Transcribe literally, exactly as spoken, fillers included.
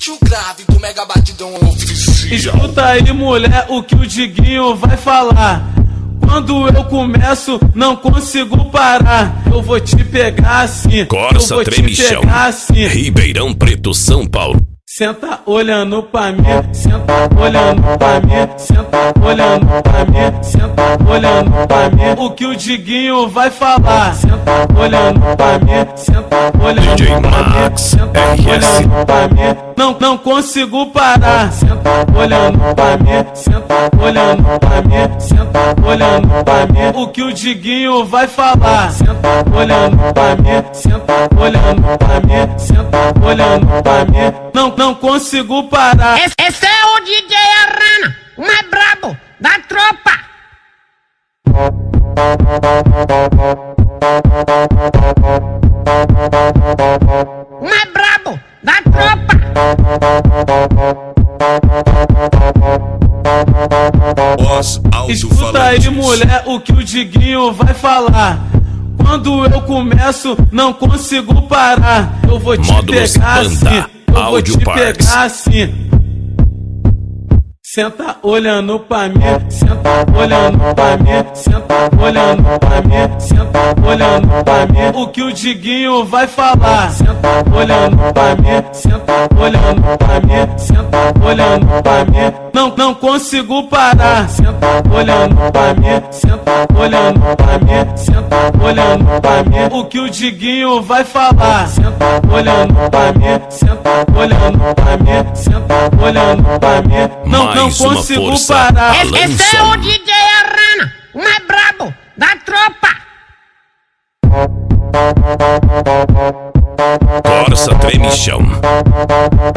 Escute o grave do Mega Batidão Oficial. Escuta aí, mulher, o que o Diguinho vai falar. Quando eu começo, não consigo parar. Eu vou te pegar assim. Corsa Tremichão, assim. Ribeirão Preto, São Paulo. Senta olhando pra mim, senta olhando pra mim, senta olhando pra mim, senta olhando pra mim. O que o Diguinho vai falar? Senta olhando pra mim, senta olhando D J pra Max, mim, senta olhando pra mim. Não, não consigo parar. Senta olhando pra mim, senta olhando pra mim, senta olhando pra mim. O que o Diguinho vai falar? Senta olhando pra mim, senta olhando pra mim, senta olhando pra mim. Não, não consigo parar. Esse, esse é o D J Arana, o mais brabo da tropa. O mais brabo da tropa. Escuta aí, mulher, o que o Diguinho vai falar. Quando eu começo, não consigo parar. Eu vou te Módulos pegar Banda, assim. Eu vou Audio te Parts. pegar assim. Senta olhando pra mim, senta olhando pra mim, senta olhando pra mim, senta olhando pra mim. O que o Diguinho vai falar? Senta olhando pra mim, senta olhando pra mim, senta olhando pra mim. Não, não consigo parar. Senta olhando pra mim, senta olhando pra mim, senta olhando pra mim. O que o Diguinho vai falar? Senta olhando pra mim, senta olhando pra mim, senta olhando pra mim. Não, não Mais uma consigo força. parar. Esse, esse é o D J Arana, o mais brabo da tropa. Corsa Tremichão.